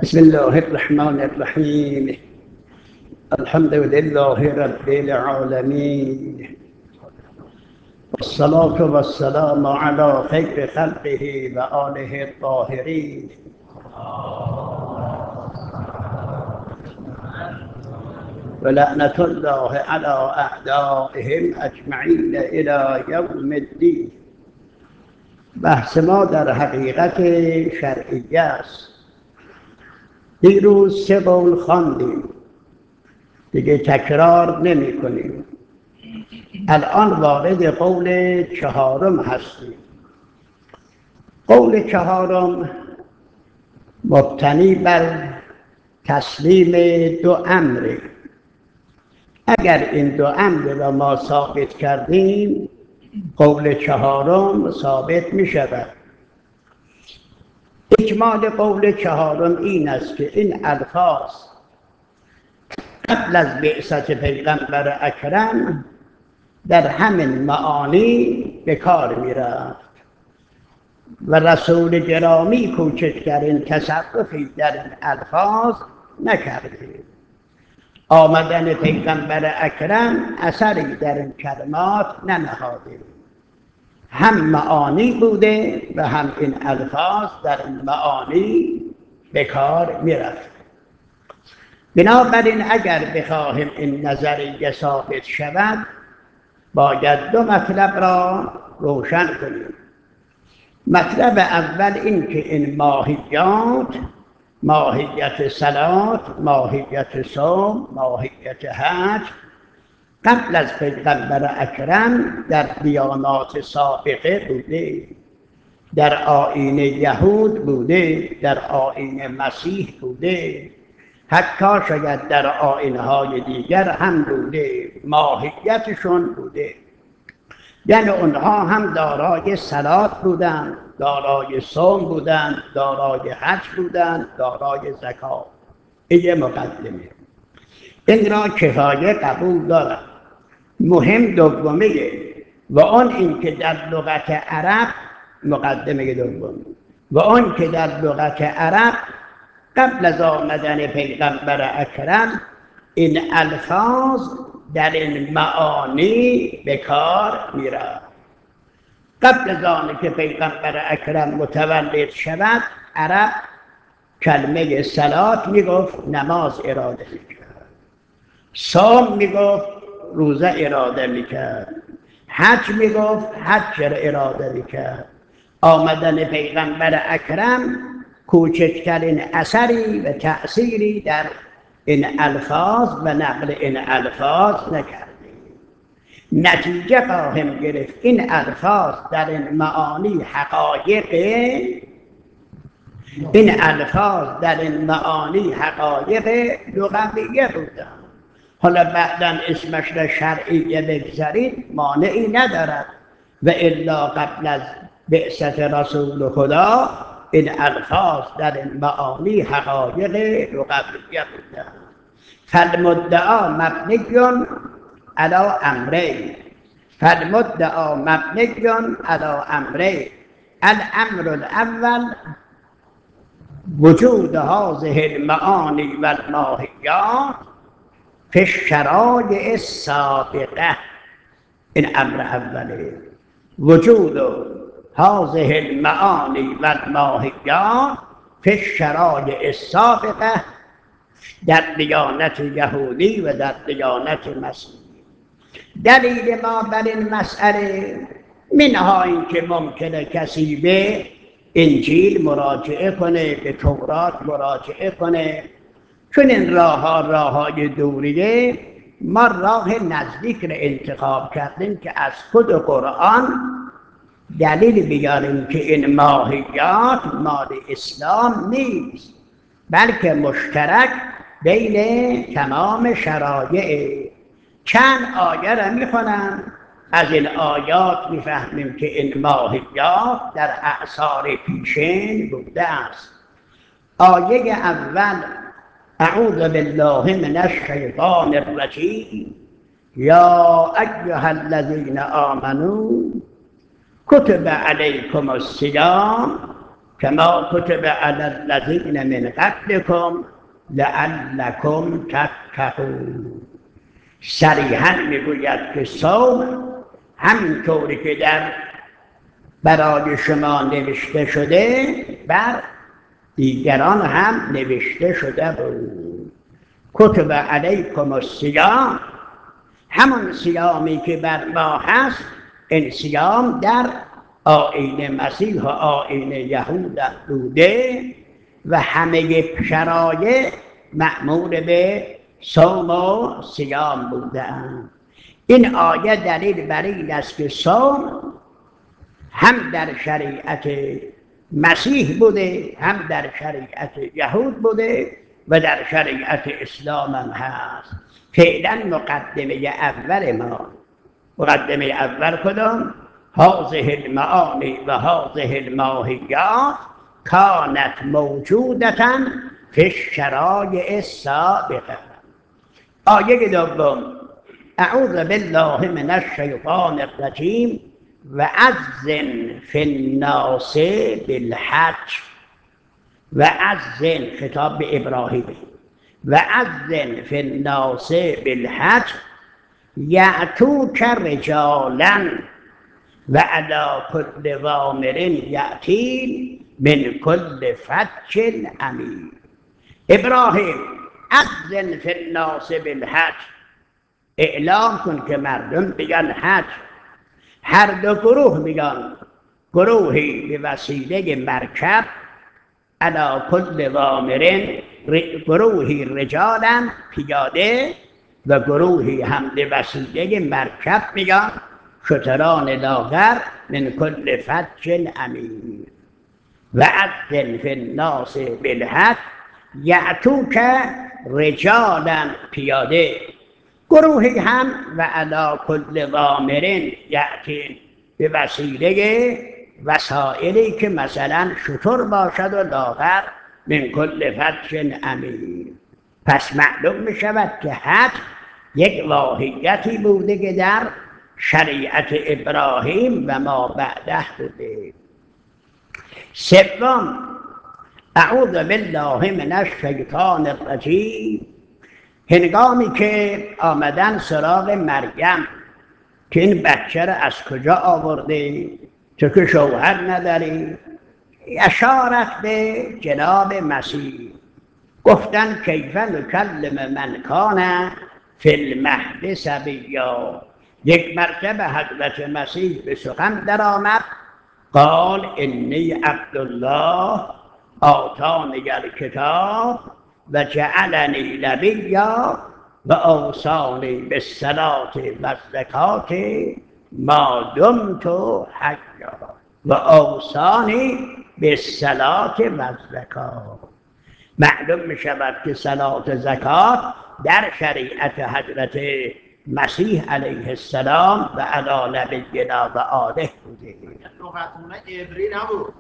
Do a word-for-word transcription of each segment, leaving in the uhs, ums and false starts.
بسم الله الرحمن الرحیم. الحمد لله رب العالمین، والصلاة والسلام على خیر خلقه و آله الطاهرین. و لعنة الله على اعدائهم اجمعین الی یوم الدین. بحث ما در حقیقت شرعیه است. دیروز سه قول خواندیم، دیگه تکرار نمی کنیم. الان وارد قول چهارم هستیم. قول چهارم مبتنی بر تسلیم دو امره. اگر این دو امر را ما ثابت کردیم، قول چهارم ثابت می شود. اجمال قول چهارم این است که این الفاظ قبل از بعثت پیغمبر اکرم در همین معانی به کار می رفت و رسول گرامی کوچکترین تصرفی در این الفاظ نکرده. آمدن پیغمبر اکرم اثری در این کلمات ننهاده، هم معانی بوده و هم این الفاظ در این معانی به کار می رفت. بنابراین اگر بخواهیم این نظریه ثابت شود، باید دو مطلب را روشن کنیم. مطلب اول این که این ماهیات، ماهیت صلات، ماهیت صوم، ماهیت حج، قبل از پیغمبر اکرم در دیانات سابقه بوده، در آیین یهود بوده، در آیین مسیح بوده، حتی شاید در آیین‌های دیگر هم بوده، ماهیتشون بوده. یعنی اونها هم دارای صلات بودند، دارای صوم بودند، دارای حج بودند، دارای زکات. این مقدمه. این را کفایه قبول دارم. مهم دومیه و آن این که در لغت عرب، مقدمه دوم، و آن که در لغت عرب قبل از آمدن پیغمبر اکرم این الفاظ در این معانی به کار می رفت. قبل از آن که پیغمبر اکرم متولد شود، عرب کلمه صلات می گفت نماز اراده می کرد، صوم می گفت روزه اراده می کرد، حج می گفت حج را اراده می کرد. آمدن پیغمبر اکرم کوچکترین اثری و تأثیری در این الفاظ و نقل این الفاظ نکرده. نتیجه خواهیم گرفت این الفاظ در این معانی حقایق، این الفاظ در این معانی حقایق لغویه بودند. حالا بعداً اسمش را شرعیه بگذارید مانعی ندارد، و الا قبل از بعثت رسول خدا این الفاظ در این معانی حقایق لغویه بودند. فالمدعا مبنی علی امرین، فالمدعا مبنی علی امرین. الامر الاول وجود هذه المعانی و الماهیات فی الشرایع السابقه. این امر اوله، وجود هذه المعانی و الماهیات فی الشرایع السابقه، در دیانت یهودی و در دیانت مسیحی. دلیل ما بر این مسئله منها این که ممکنه کسی به انجیل مراجعه کنه، به تورات مراجعه کنه، چون این راه ها راه های دوریه. ما راه نزدیک را انتخاب کردیم که از خود قرآن دلیل بیاریم که این ماهیات مال اسلام نیست، بلکه مشترک بین تمام شرایع. چند آیه را میخونم، از این آیات میفهمیم که این ماهیات در اعصار پیشین بوده است. آیه اول: اعوذ بالله من الشیطان الرجیم یا ایها الذین آمنوا کتب علیکم الصیام کما کتب علی الذین من قبلکم لعلکم تتقون. صریحا میگوید که صوم همینطوری که در برای شما نوشته شده بر دیگران هم نوشته شده بود. کتب علیکم الصیام، همون صیامی که بر ما هست، این صیام در آیین مسیح و آیین یهود بوده و همه شرایع مأمور به صوم و صیام بودند. این آیه دلیل بر این است که صوم هم در شریعت مسیح بوده، هم در شریعت یهود بوده و در شریعت اسلام هم هست. فعلا مقدمه اول ما، مقدمه اول کدام؟ هذه المعانی و هذه الماهیات کانت موجودتا فی الشرایع السابقه. آیه دوم: اعوذ بالله من الشیطان الرجیم و اذن فی الناس بالحج. و اذن خطاب به ابراهیم. و اذن فی الناس بالحج یأتوک رجالا و علی کل ضامر یأتین من کل فج عمیق. ابراهیم اذن فی الناس بالحج، اعلام کن که مردم بگن حج. هر دو گروه میگن، گروهی به وسیله مرکب علی کل ضامر، گروهی رجالا پیاده و گروهی هم به وسیله مرکب میگن شتران لاغر من کل فج عمیق. و اذن فی الناس بالحج یأتوک رجالا پیاده، گروهی هم و علی کل ضامر یأتین به وسیله وسایلی که مثلا شتر باشد و لاغر من کل فج عمیق. پس معلوم می شود که حج یک واهیتی بوده که در شریعت ابراهیم و ما بعده بوده. سوم: اعوذ بالله من الشیطان الرجیم. هنگامی که آمدن سراغ مریم که این بچه را از کجا آورده، تو که شوهر نداری، اشارت به جناب مسیح. گفتن کیف نکلم من کان فی المهد صبیا. یک مرتبه حضرت مسیح به سخن در آمد، قال انی عبدالله آتانی الکتاب و جعلنی نبیا و اوصانی بالصلاة و الزکاة ما دمت حیا. و اوصانی بالصلاة و الزکاة. معلوم می شود که صلات زکات در شریعت حضرت مسیح علیه السلام و علی نبینا و آله بوده. لغتونه عبری نبود.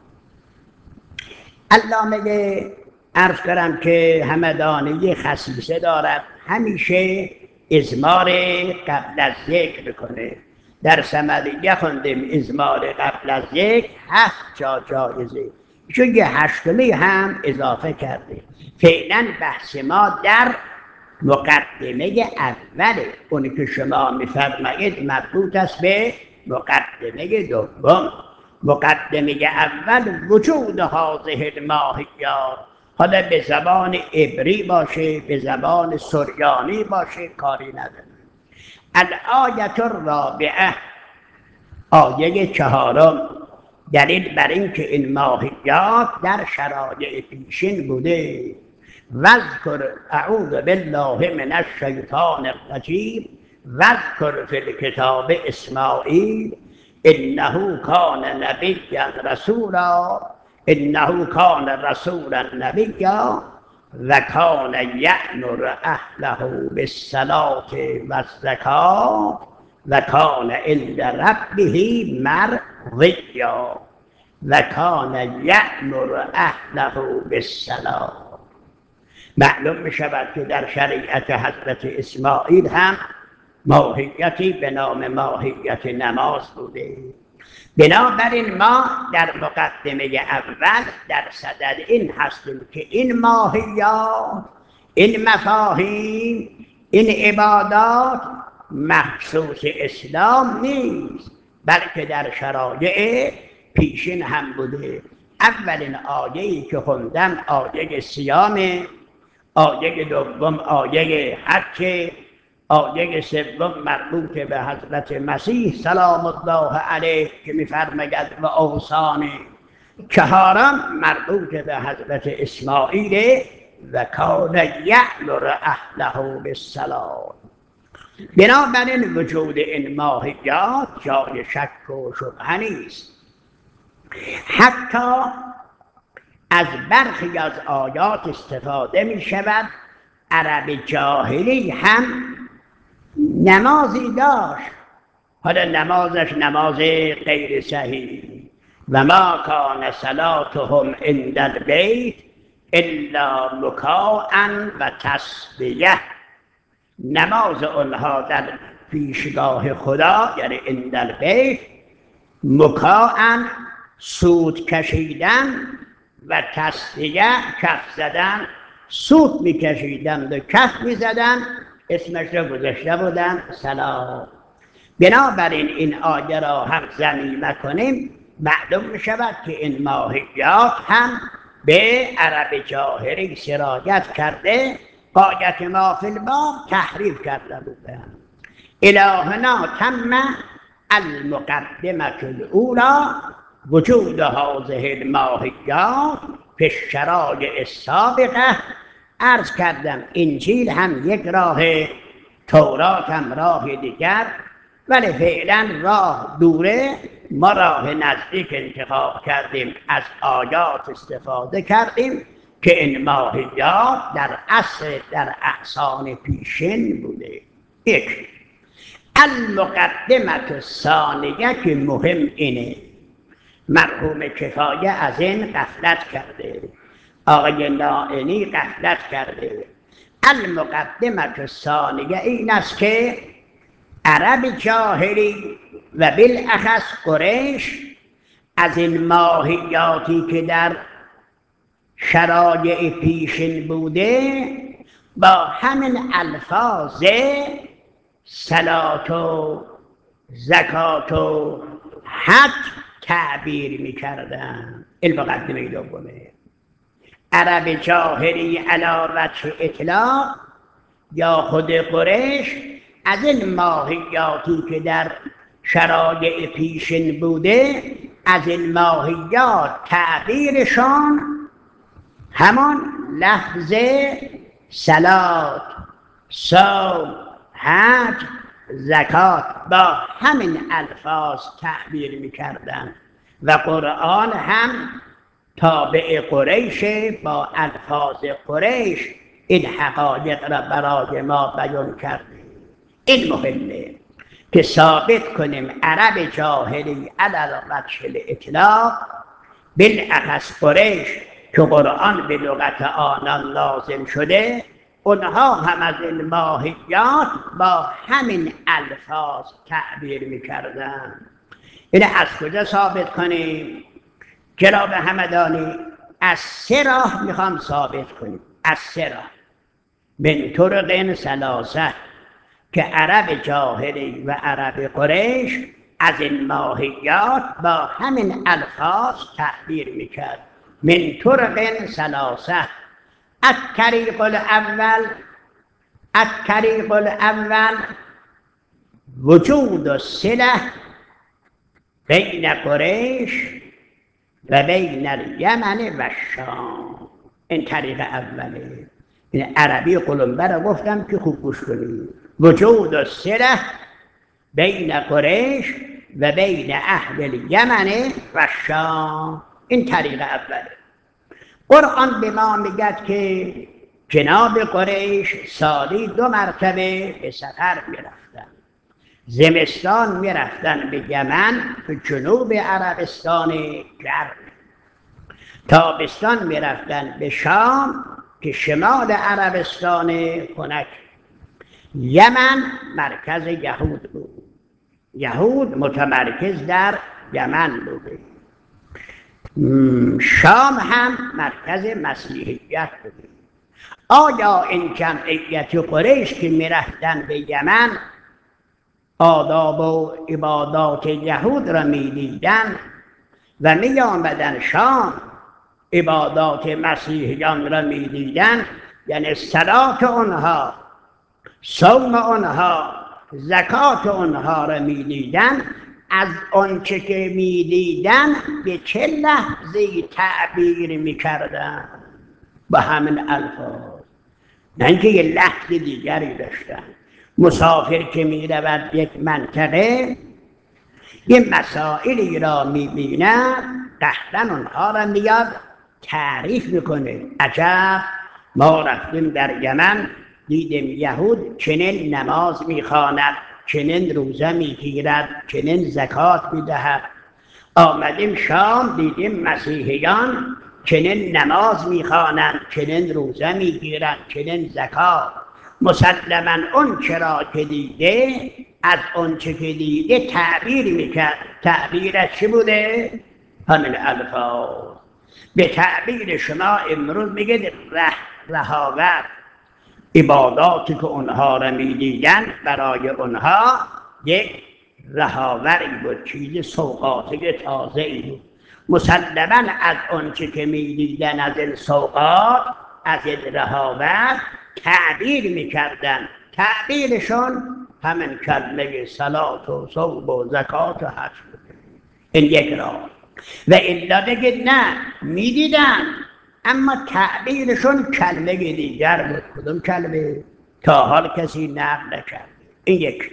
علامه عرض کردم که همدانی خصیصه دارد، همیشه ازمار قبل از ذکر بکنه. در ثمریه خوندیم ازمار قبل از ذکر هفت جا جایزه، چون یه هشتمی هم اضافه کرده. فعلا بحث ما در مقدمه اوله، اونی که شما میفرمایید مربوط است به مقدمه دوم. مقدمه اول وجود هذه الماهیات، حالا به زبان عبری باشه به زبان سریانی باشه کاری نداره. الآیة الرابعه، آیه چهارم، دلیل بر این که این ماهیات در شرایع پیشین بوده. واذکر اعوذ بالله من الشیطان الرجیم واذکر فی الکتاب اسماعیل انه کان نبیا رسولا انه کان رسولا نبیا و کان یأمر اهله بالصلاة و الزکاة و کان عند ربه مرضیا. و کان یأمر اهله بالصلاة. معلوم می شود که در شریعت حضرت اسماعیل هم ماهیتی به نام ماهیت نماز بوده. بنابراین ما در مقدمه اول در صدد این هستیم که این ماهیات، این مفاهیم، این عبادات مخصوص اسلام نیست، بلکه در شرایع پیشین هم بوده. اولین آیه‌ای که خوندم آیه صیام، آیه دوم آیه حج، آیه سوم مربوط به حضرت مسیح سلام الله علیه که می‌فرماید و اوصانی، چهارم مربوط به حضرت اسماعیل و کان یأمر اهله بالصلاة. بنابراین وجود این ماهیات جای شک و شبهه نیست. حتی از برخی از آیات استفاده می شود. عرب جاهلی هم نمازی داشت، حالا نمازش نماز غیر صحیح، و ما کان صلاتهم عند البیت الا مکاء و تسبیح. نماز آنها در پیشگاه خدا یعنی عند البیت مکاء سود کشیدن و تسبیح کف زدن، سود میکشیدن و کف میزدن، اسمش را گذاشته بودن سلام. بنابراین این آیه را هم ضمیمه کنیم، معلوم میشود که این ماهیات هم به عرب جاهلی سرایت کرده، غایت ما فی الباب تحریف کرده بودند. الهنا تم المقدمة الاولى وجود هذه الماهیات فی الشرایع السابقه. عرض کردم انجیل هم یک راه، تورات هم راه دیگر، ولی فعلا راه دوره، ما راه نزدیک انتخاب کردیم، از آیات استفاده کردیم که این ماهیات در اصل در احسان پیشین بوده. یک المقدمه الثانیه که مهم اینه، مرحوم کفایه از این غفلت کرده، آقای نائینی غفلت کرده. المقدمه الثانیه این است که عرب جاهلی و بالاخص قریش از این ماهیاتی که در شرایع پیشین بوده با همین الفاظ صلات و زکات و حج تعبیر می‌کردند. المقدمه دومه، عرب جاهلی علی وجه اطلاق یا خود قریش از این ماهیاتی که در شرایع پیشین بوده، از این ماهیات تعبیرشان همان لفظ صلات، صوم، حج، زکات با همین الفاظ تعبیر می‌کردند و قرآن هم تابع قریش، با الفاظ قریش این حقایق را برای ما بیان کرده. این مهمه که ثابت کنیم عرب جاهلی علی وجه الاطلاق، بالاخص قریش که قرآن به لغت آنان نازل شده، اونها هم از این ماهیات با همین الفاظ تعبیر می‌کردند. این از کجا ثابت کنیم؟ جناب همدانی از سه راه میخوام ثابت کنیم، از سه راه، من طرق ثلاثه، که عرب جاهلی و عرب قریش از این ماهیات با همین الفاظ تعبیر میکرد. من طرق ثلاثه، الطریق الاول، الطریق الاول وجود الصله بین قریش و بین الیمن و شام. این طریق اوله. این عربی قلمبه را گفتم که خوب گوش کنید. وجود الصله بین قریش و بین اهل الیمن و شام، این طریق اوله. قرآن به ما میگد که جناب قریش سالی دو مرتبه به سفر میرفتن. زمستان میرفتن به یمن به جنوب عربستان گرم، تابستان میرفتن به شام که شمال عربستان خنک. یمن مرکز یهود بود، یهود متمرکز در یمن بوده. شام هم مرکز مسیحیت بوده. آیا این جمعیت قریش که میرفتن به یمن آداب و عبادات یهود را میدیدن و می آمدن شام عبادات مسیحیان را میدیدن، یعنی صلات اونها، صوم اونها، زکات اونها را میدیدن، از آنچه که میدیدن به چه لحظه‌ای تعبیر میکردن؟ با همین الفاظ، نه اینکه یه لحظه دیگری داشتن. مسافر که میرود یک منطقه یه مسائلی را میبیند، قطعا اونها را میاد تعریف میکنه. عجب، ما رفتیم در یمن دیدیم یهود چنین نماز میخواند، چنین روزه میگیرد، چنین زکات میدهد. آمدیم شام دیدیم مسیحیان چنین نماز میخوانند، چنین روزه میگیرند، چنین زکات. مسلما اون چرا که دیده از اون چه که دیده تعبیر میکرد. تعبیرش چی بوده؟ همین الفاظ. به تعبیر شما امروز میگه ره رهاور. عباداتی که اونها را میدیدن برای اونها یک رهاوری بود، چیز سوغاتی تازه ای بود. مسلما از آنچه که میدیدن از این سوغات، از این رهاور تعبیر میکردن. تعبیرشون همین کلمه صلات و صوم و زکات و حج بود. این یک راه. و الا دیگه نه، میدیدن اما تعبیرشون کلمه دیگر بود. کدوم کلمه؟ تا حال کسی نقل نکرد. این یک.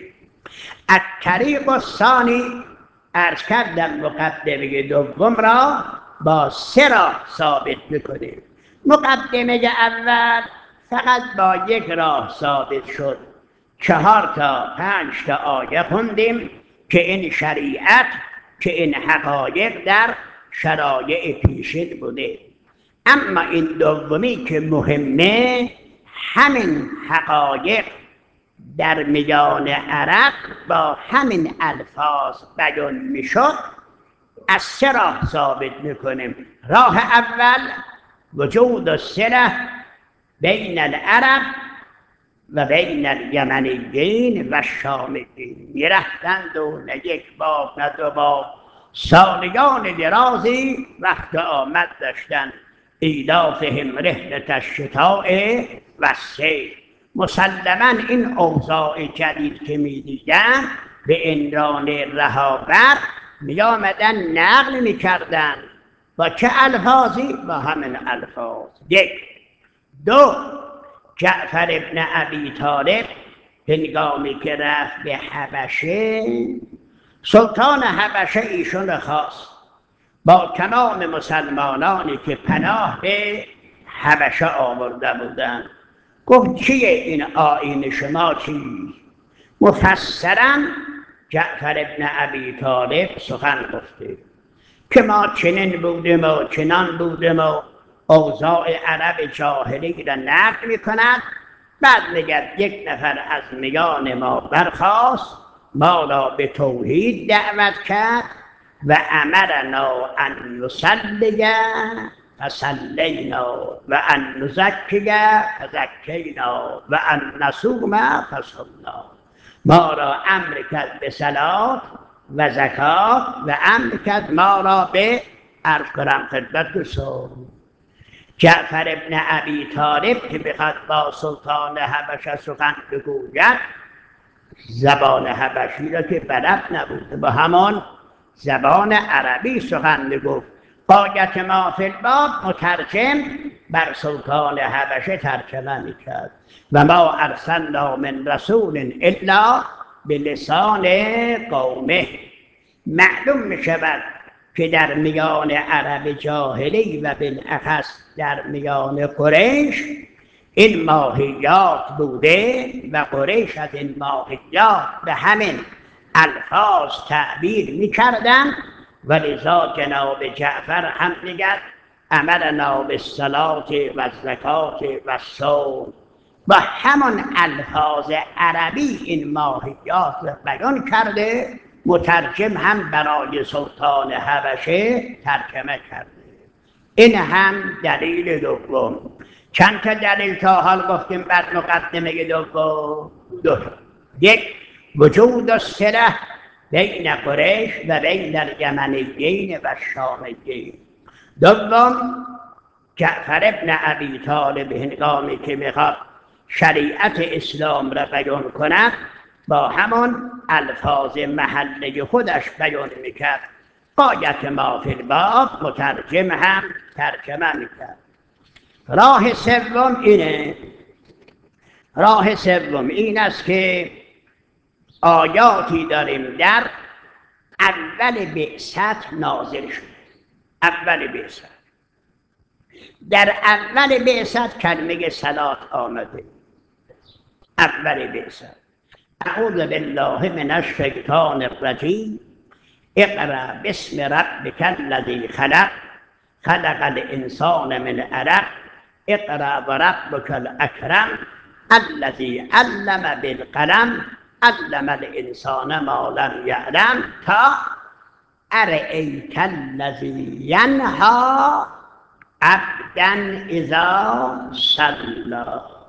الطریق الثانی، عرض کردم مقدمه دوم را با سه راه ثابت میکنیم. مقدمه اول فقط با یک راه ثابت شد. چهار تا پنج تا آیه خوندیم که این شریعت، که این حقایق در شرایع پیشین بوده. اما این دومی که مهمه، همین حقایق در میان عرب با همین الفاظ بیان میشد. از سه راه ثابت میکنیم. راه اول وجود الصله بین العرب و بین الیمنیین و الشامیین. میرفتند و نه یک بار نه دو بار، سالیان درازی رفت و آمد داشتند. ایلافهم رحلة الشتاء و الصیف. مسلما این اوضاع جدید که میدیدن به عنوان رهاور می آمدن نقل میکردن. با چه الفاظی؟ با همین الفاظ. یک. دو، جعفر ابن ابی طالب هنگامی که رفت به حبشه، سلطان حبشه ایشون خواست با تمام مسلمانانی که پناه به حبشه آورده بودند. گفت چیه این آیین شما چی؟ مفسراً جعفر ابن ابی طالب سخن گفته که ما چنین بودیم و چنان بودیم و اوضاع عرب جاهلی را نقل می کند. بعد میگه یک نفر از میان ما برخاست، ما را به توحید دعوت کرد و امرنا ان نصلی فصلینا و ان نزکی فزکینا و ان نصوم فصمنا. ما را امر کرد به صلات و زکات و امر کرد ما را به عرض کنم خدمت صوم. جعفر ابن ابی طالب که بخواد با سلطان حبشه سخن بگوید، زبان حبشی را که بلد نبود، با همان زبان عربی سخن بگفت. غایت ما فی الباب مترجم بر سلطان حبشه ترجمه میکرد. و ما ارسلنا من رسول الا بلسان قومه. معلوم میشود که در میان عرب جاهلی و بالاخص در میان قریش این ماهیات بوده و قریش از این ماهیات به همین الفاظ تعبیر میکردن. و لذا جناب جعفر هم میگد امرنا بالصلاة و الزکات و الصوم. با همان الفاظ عربی این ماهیات را بیان کرده مترجم هم برای سلطان حبشه ترجمه کرده. این هم دلیل دوم. چند تا دلیل تا حال گفتیم بر مقدمه دوم؟ دو تا. یک، وجود الصله بین قریش و بین الیمنیین و الشامیین. دوم، جعفر ابن ابی طالب هنگامی که میخواد شریعت اسلام را بیان کند با همان الفاظ محله خودش بیان میکرد. غایت ما فی الباب مترجم هم ترجمه میکرد. راه سوم اینه، راه سوم این است که آیاتی داریم در اول بعثت نازل شده. اول بعثت، در اول بعثت کلمه صلات آمده. اول بعثت اعوذ بالله من الشیطان الرجیم اقرأ باسم ربک الذی خلق خلق الانسان من علق اقرأ وربک الاکرم الذی علم بالقلم علم الانسان ما لم یعلم تا ارأیت الذی ینهی عبدا اذا صلی.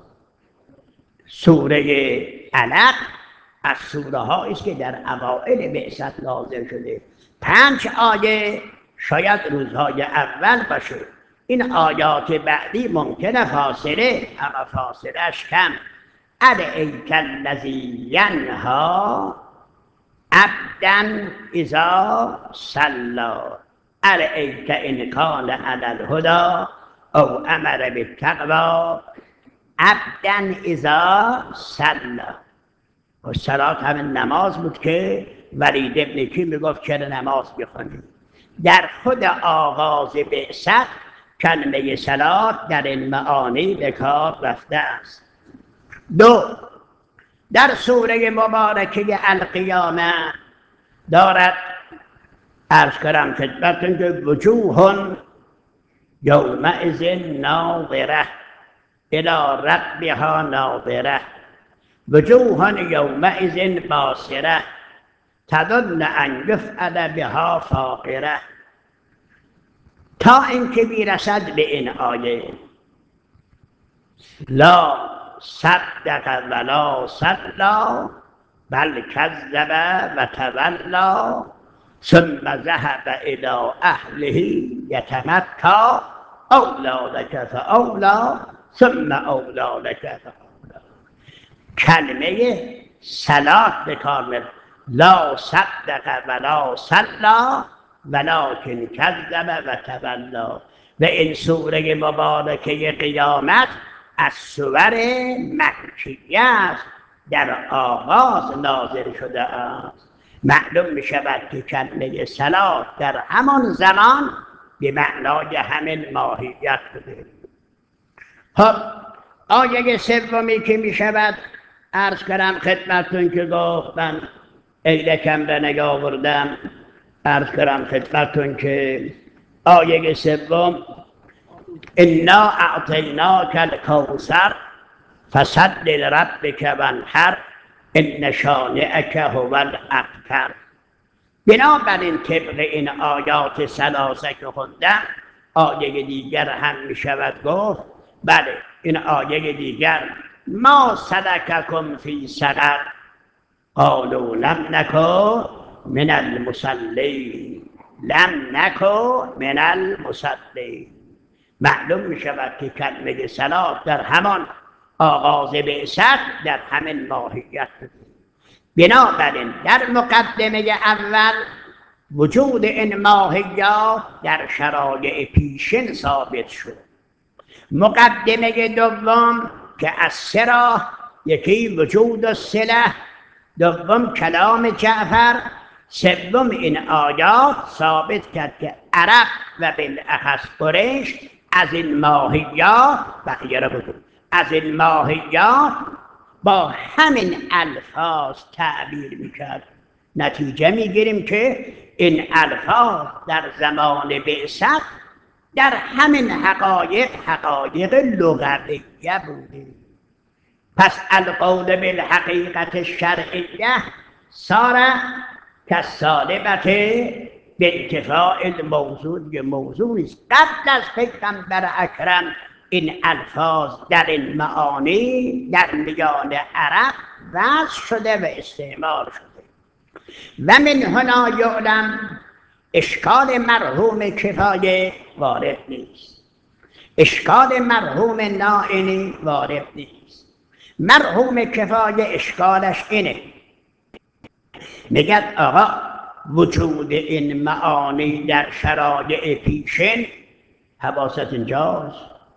سوره علق از سوره هایی است که در اوائل بعثت نازل شده. پنج آیه شاید روزهای اول باشه. این آیات بعدی ممکنه فاصله، اما فاصلهش کم. ارأیت الذی ینهی عبدا اذا صلی ارأیت ان کان علی الهدی او امر بالتقوی عبدا اذا صلی. و صلات همین نماز بود که ولید ابن کی میگفت چرا نماز بخونید. در خود آغاز بعثت کلمه صلات در این معانی به کار رفته است. دو، در سوره مبارکه القیامه دارد عرض کردم خدمتتون که وجوه یومئذ ناظره الی ربها ناظره وجوه یومئذ باسره تظن ان یفعل بها فاقره. تا اینکه میرسد به این آیه لا صدق ولا صلی بل کذب و تولی ثم ذهب الی اهله یتمطی اولی لک فاولی ثم اولی لک فاولی. کلمه صلات به کار می‌برد. لا صدق ولا صلی ولکن کذب و تولی. و این سوره مبارکه قیامت از سور مکیه است، در آغاز نازل شده است. معلوم می شود که کلمه صلات در همان زمان به معنای همین ماهیت بوده. خب آیه سومی که می شود عرض کردم خدمتتون که گفتم عیدکم به نیاوردم، عرض کردم خدمتتون که آیه سوم انا اعطیناک الکوثر فصل لربک وانحر ان شانئک هو الابتر. بنابراین طبق این آیات ثلاثه که خوندم آیه دیگر هم می شود گفت بله این آیه دیگر ما سلککم فی سقر قالوا لم نکن من المصلین لم نکن من المصلین. معلوم می شود که کلمه صلات در همان آغاز بعثت در همین ماهیت بود. بنابراین در مقدمه اول وجود این ماهیت در شرایع پیشین ثابت شد. مقدمه دوم که از سه راه، یکی وجود الصله، دوم کلام جعفر، سوم این آیات ثابت کرد که عرب و بالاخص قریش از این ماهیات بقیه را بود از این ماهیات با همین الفاظ تعبیر میکرد. نتیجه میگیریم که این الفاظ در زمان بعثت در همین حقایق حقایق لغویه بوده. پس القول بالحقیقت الشرعیه صار که سالبت به انتفاع الموضوع یه موضوعی است. قبل از پیغمبر اکرم این الفاظ در این معانی در میان عرب وضع شده و استعمال شده. و من هنا یعلم اشکال مرحوم کفایه وارد نیست، اشکال مرحوم نائینی وارد نیست. مرحوم کفایه اشکالش اینه، میگه آقا وجود این معانی در شرایع پیشین، حواست اینجاست،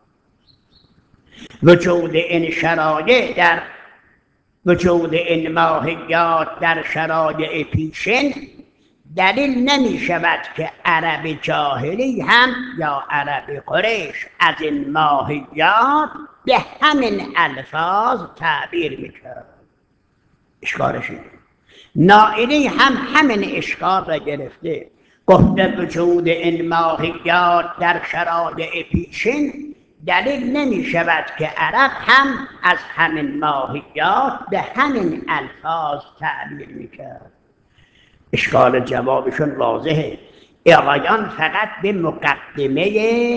وجود این شرایع در وجود این ماهیات در شرایع پیشین دلیل نمی شود که عرب جاهلی هم یا عرب قریش از این ماهیات به همین الفاظ تعبیر میکرد. اشکالش اینه. نائینی هم همین اشکال را گرفته، گفته وجود این ماهیات در شرایع پیشین دلیل نمی شود که عرب هم از همین ماهیات به همین الفاظ تعبیر میکرد. اشکال جوابشون واضحه. آقایان فقط به مقدمه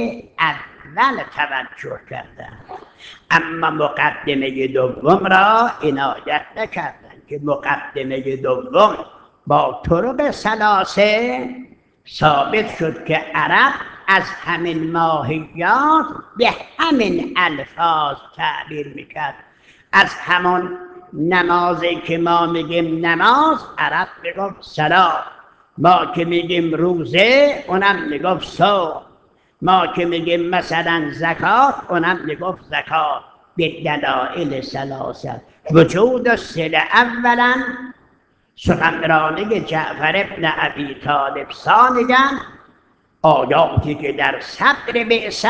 اول توجه کردند، اما مقدمه دوم را عنایت نکردند که مقدمه دوم با طرق ثلاثه ثابت شد که عرب از همین ماهیات به همین الفاظ تعبیر میکرد. از همون نمازی که ما میگیم نماز، عرب میگفت صلاة. ما که میگیم روزه، اونم میگفت صوم. ما که میگیم مثلا زکات، اونم میگفت زکات. به دلائل ثلاثه. وجود الصله اولا سخنرانی جعفر ابن ابی طالب، ثانیاً آیاتی که در صدر بعثت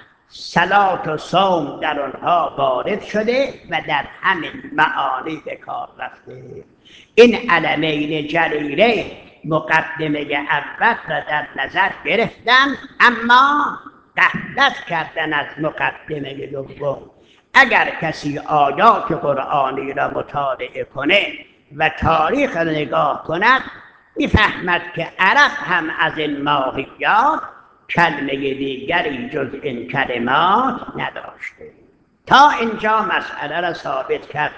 صلات و صوم در آنها وارد شده و در همین معانی به کار رفته. این علمین جلیله مقدمه اول را در نظر گرفتن، اما غفلت کردن از مقدمه دوم. اگر کسی آیات قرآنی را مطالعه کنه و تاریخ را نگاه کند، میفهمد که عرب هم از این ماهیات کلمه دیگری جز این کلمات نداشته. تا اینجا مسئله را ثابت کرد.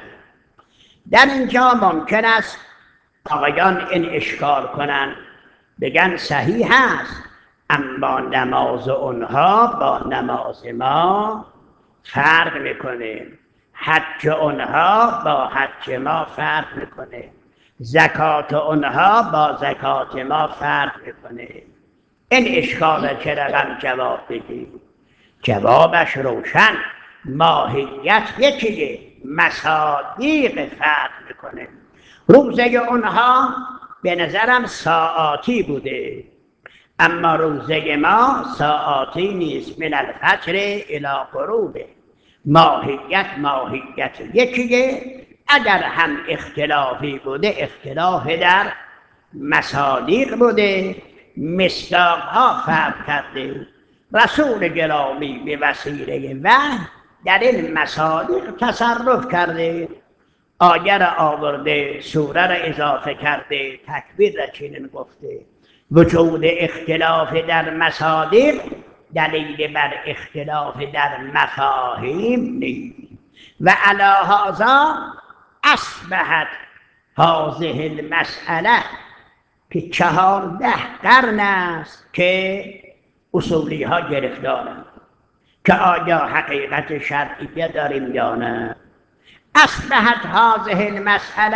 در اینجا ممکن است آقایان این اشکال کنند، بگن صحیح هست، اما نماز اونها با نماز ما فرق میکنه، حج اونها با حج ما فرق میکنه، زکات اونها با زکات ما فرق میکنه. این اشکال را چه رقم جواب بدید؟ جوابش روشن، ماهیت یکیه، مصادیق فرق میکنه. روزه اونها به نظرم ساعاتی بوده، اما روزه ما ساعاتی نیست، من الفجر الی غروب. ماهیت ماهیت یکیه. اگر هم اختلافی بوده، اختلاف در مصادیق بوده، مصداق ها فرق کرده. رسول گرامی به وسیله وحی در این مصادیق تصرف کرده، آیه را آورده، سوره را اضافه کرده، تکبیر را چنین گفته. وجود اختلاف در مصادیق دلیل بر اختلاف در مفاهیم نیست. و علی هذا اصبحت هذه المسئله که چهارده قرن است که اصولی ها گرفتارند که آیا حقیقت شرعیه داریم یا نه. اصبحت هذه المسئله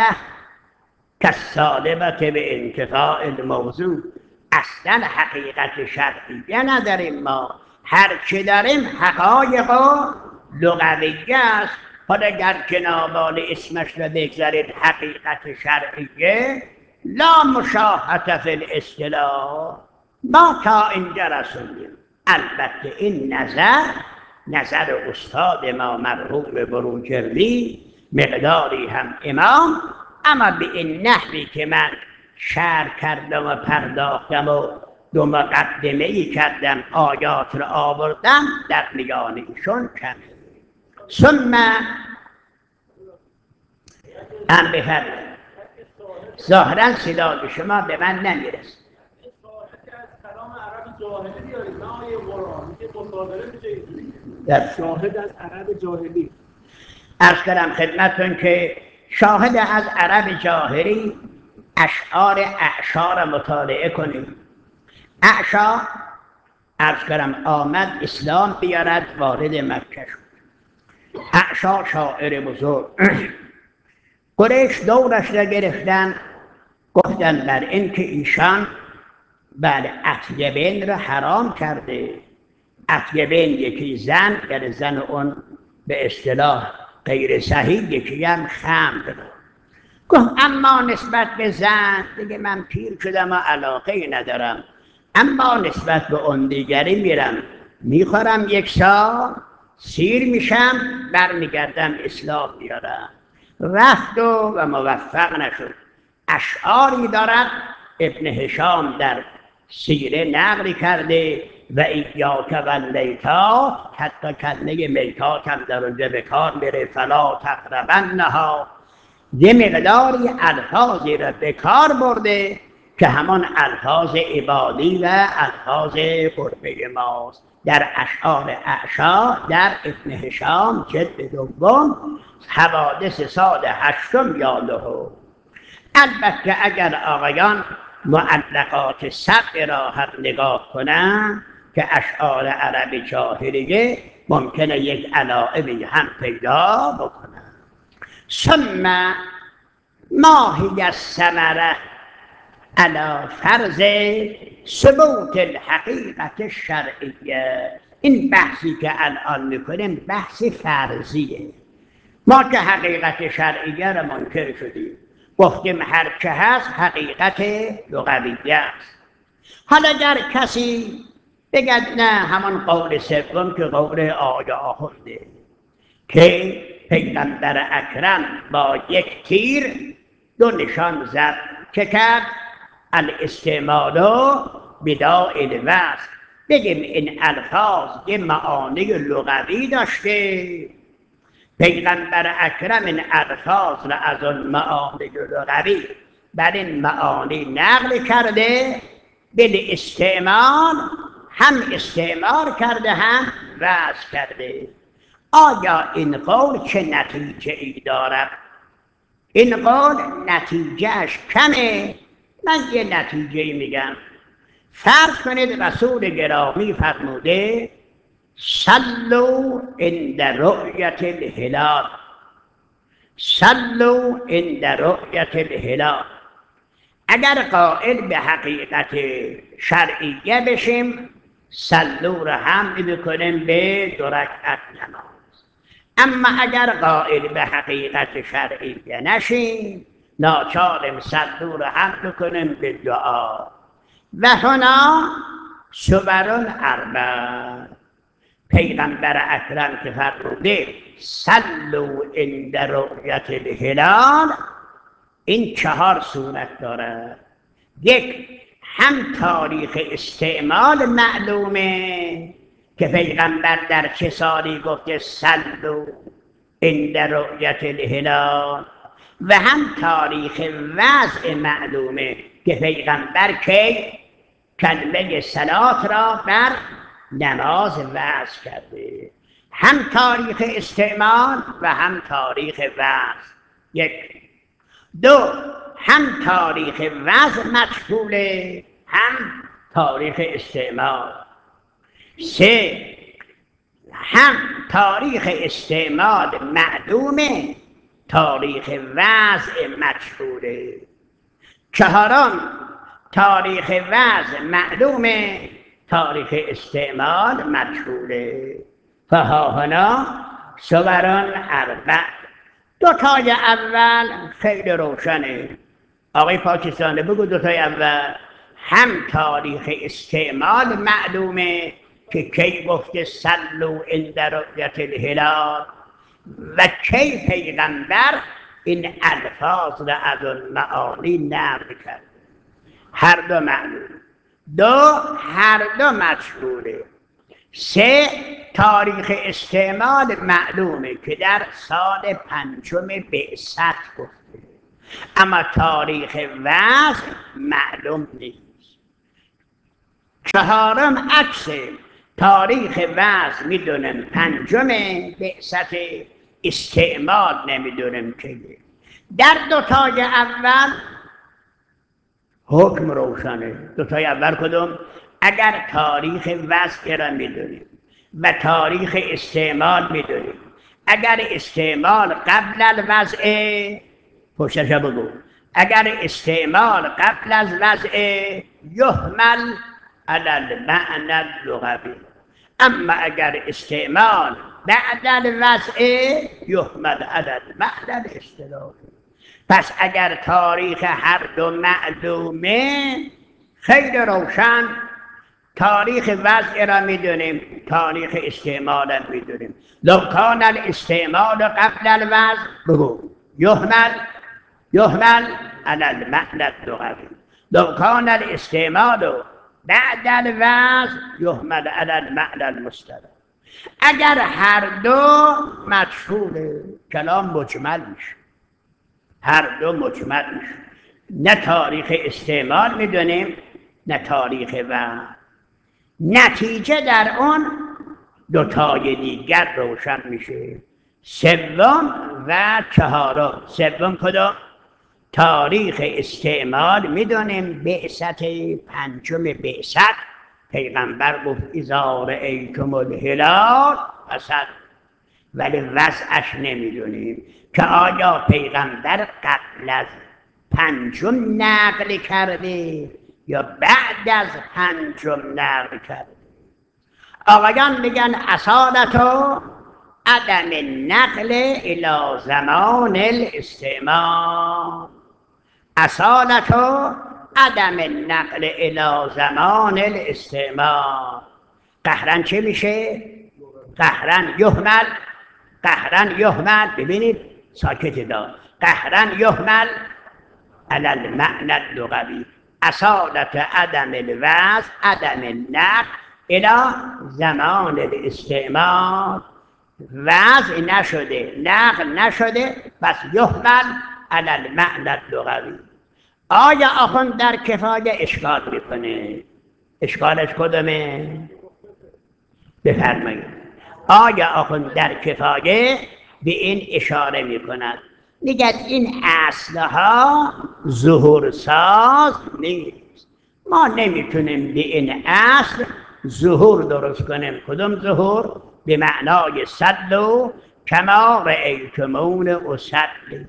کالسالبة به انتفاع الموضوع. اصلا حقیقت شرعیه نداریم ما، هر چه داریم حقایق و لغویه است. حالا اگر جنابان اسمش را بگذارید حقیقت شرعیه، لا مشاهده فی الاصطلاح. ما تا اینجا رسولیم. البته این نظر نظر استاد ما مرحوم بروجردی مقداری هم امام، اما به این نحوی که من شرح کردم و پرداختم و دو مقدمه ای کردم، آیات را آوردم، در میان ایشون کم. ثم هم بفرد ظاهرا صدای شما به من نمیرسه. شاهد از عرب جاهلی. عرض کردم خدمتتون که شاهد از عرب جاهلی اشعار اعشا را مطالعه کنیم. اعشا عرض کردم آمد اسلام بیارد، وارد مکه شد. اعشا شاعر بزرگ. قریش دورش را گرفتن، گفتن بر این که ایشان بله اطیبین را حرام کرده. اطیبین یکی زن، یعنی زن اون به اصطلاح غیر صحیح، یکی هم خمر. گفت اما نسبت به زن دیگه من پیر شدم و علاقه ندارم، اما نسبت به اون دیگری میرم میخورم یک سال، سیر میشم، برمیگردم اسلام بیارم. رفت و, و موفق نشد. اشعاری دارد ابن هشام در سیره نقل کرده و ایاک و اللیتا، حتی کلمه میتات هم در اونجا به کار میره، فلا تقربنها، یه مقداری الفاظی را به کار برده که همان الفاظ عبادی و الفاظ قربه ماست. در اشعار اعشا در ابن هشام جلد دوم حوادث سال هشتم یا نهم. البته اگر آقایان معلقات سبع را هم نگاه کنن که اشعار عرب جاهلیه ممکنه یک علائمی هم پیدا بکنن. ثم ما هی الثمره علی فرض ثبوت الحقیقت الشرعیه. این بحثی که الان میکنیم بحث فرضیه. ما که حقیقت شرعیه را منکر شدیم، گفتیم هر چه هست حقیقت لغویه است. حالا اگر کسی بگد نه همون قول سوم که قول آقای آخونده که پیغمبر اکرم با یک تیر دو نشان زد که کرد الاستعمال بداء الوصف، بگیم این الفاظ یه معانی لغوی داشته، پیغمبر اکرم این الفاظ را از اون معانی لغوی بر این معانی نقل کرده، به استعمال هم استعمال کرده هم وصف کرده. آیا این قول چه نتیجه ای دارد؟ این قول نتیجهش کمه. من یه نتیجه میگم. فرض کنید رسول گرامی فرموده صلوا عند رؤیت الهلال، صلوا عند رؤیت الهلال. اگر قائل به حقیقت شرعیه بشیم، صلوا را هم بکنیم به دو رکعت نماز. اما اگر قائل به حقیقت شرعیه نشیم، ناچاریم صلوا را هم بکنیم به دعا. و هنا صور اربع، پیغمبر اکرم که فرموده صلوا عند رؤیت الهلال، این چهار صورت دارد. یک، هم تاریخ استعمال معلومه که پیغمبر در چه سالی گفته صلوا عند رؤیت الهلال، و هم تاریخ وضع معلومه که پیغمبر که کلمه صلات را بر نماز وضع کرده. هم تاریخ استعمال و هم تاریخ وضع. یک. دو، هم تاریخ وضع مجهوله هم تاریخ استعمال. سه، هم تاریخ استعمال معلومه، تاریخ وضع مجهوله. چهارم، تاریخ وضع معلومه، تاریخ استعمال مجهوله. فها هنا صور اربع. دو تای اول خیلی روشنه. آقای پاکستانی بگو دو تای اول. هم تاریخ استعمال معلومه که کی گفته صلوا عند رؤیت الهلال و کی پیغمبر این الفاظ را از اون معانی نقل کرد. هر دو معلوم. دو، هر دو مجهوله. سه، تاریخ استعمال معلومه که در سال پنجم بعثت گفته. اما تاریخ وضع معلوم نیست. چهارم عکس تاریخ وضع میدونیم پنجم بعثت استعمال نمیدونیم که در دوتای اول حکم روشنه. دوتای اول کدوم؟ اگر تاریخ وضع را میدونیم و تاریخ استعمال میدونیم، اگر استعمال قبل الوضع پشتش بگو، اگر استعمال قبل از وضع یحمل علی المعنی اللغوی، اما اگر استعمال بعد الوضع یحمل علی المعنی الاصطلاحی. پس اگر تاریخ هر دو معلومه خیلی روشن، تاریخ وضع را میدونیم، تاریخ استعمال را میدونیم. لو کان الاستعمال قبل الوضع بگو یحمل یحمل علی المعنی اللغوی، لو کان الاستعمال بعد الوضع یحمل علی المعنی المصطلح. اگر هر دو مجهوله کلام مجمل میشه، هر دو مجمل میشه، نه تاریخ استعمال میدونیم نه تاریخ وضع. نتیجه در اون دوتای دیگر روشن میشه. سوم و چهارم. سوم کدوم؟ تاریخ استعمال میدونیم بعثت پنجم بعثت، پیغمبر گفت اذا رأیتم الهلال فصدقوا، ولی وضعش نمیدونیم که آیا پیغمبر قبل از پنجم نقل کرده یا بعد از پنجم نقل کرده. آقایان میگن اصالتو عدم نقل الی زمان الاستعمال، اصالتو عدم نقل الی زمان الاستعمال. قهرن چه میشه؟ قهرن یحمل، قهرن یحمل، ببینید ساکت دار، قهرن یحمل علی المعنی اللغوی. اصالت عدم الوضع عدم النقل الی زمان الاستعمال. وضع نشده، نقل نشده، پس یحمل علی المعنی اللغوی. آیا آخوند در کفایه اشکال میکنه؟ اشکالش کدومه؟ بفرمایید. آیا آخوند در کفایه به این اشاره میکند، میگه این اصلها ظهور ساز نیست، ما نمیتونیم به این اصل ظهور درست کنیم. کدوم ظهور؟ به معنای صلوا کما رأیتمونی اصلی.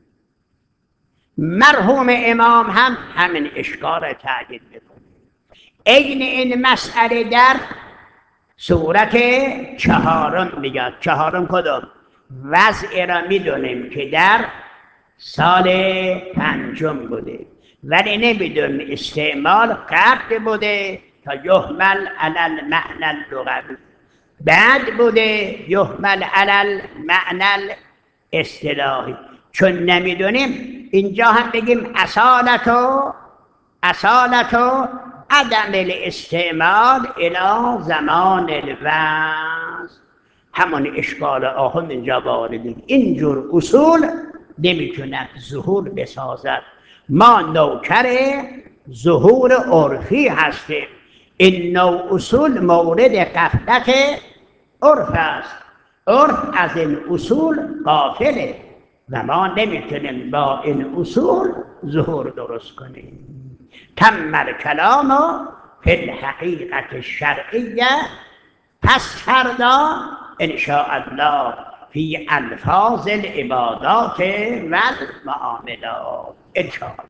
مرحوم امام هم همین اشکال را تأکید میکنه. عین این مسئله در صورت چهارم میگه. چهارم کدوم؟ وضع را میدونیم که در سال پنجم بوده، ولی نمیدونیم استعمال قبل بوده تا یحمل علی المعنی اللغوی، بعد بوده یحمل علی المعنی الاصطلاحی. چون نمیدونیم اینجا هم بگیم اصالتو اصالتو عدم الاستعمال الی زمان الوضع. همون اشکال آخوند اینجا وارده. اینجور اصول نمیتونه ظهور بسازد. ما نوکر ظهور عرفی هستیم. این نوع اصول مورد غفلت عرف است. عرف از این اصول غافله و ما نمیتونیم با این اصول ظهور درست کنیم. تم الکلام فی الحقیقت الشرعیه. پس فردا ان شاء الله فی الفاظ العبادات و المعاملات ان شاء الله.